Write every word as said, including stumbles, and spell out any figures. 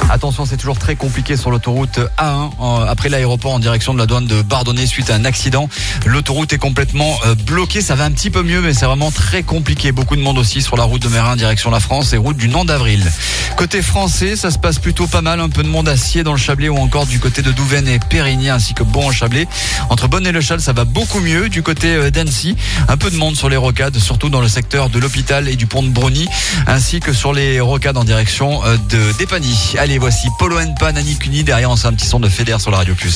Attention, c'est toujours très compliqué sur l'autoroute A un, après l'aéroport en direction de la douane de Bardonnay suite à un accident. L'autoroute est complètement bloquée, ça va un petit peu mieux, mais c'est vraiment très compliqué. Beaucoup de monde aussi sur la route de Mérin direction la France et route du Nant d'Avril. Côté français, ça se passe plutôt pas mal, un peu de monde à Sciez dans le Chablais ou encore du côté de Douvaine et Périgny ainsi que Bon en Chablais. Entre Bonne et Le Châle, ça va beaucoup mieux. Du côté d'Annecy, un peu de monde sur les rocades, surtout dans le secteur de l'hôpital et du pont de Brogny, ainsi que sur les rocades en direction de d'Épagny. Allez, voici Polo and Pan, Annie Cuny. Derrière, on sait un petit son de Fédère sur la Radio Plus.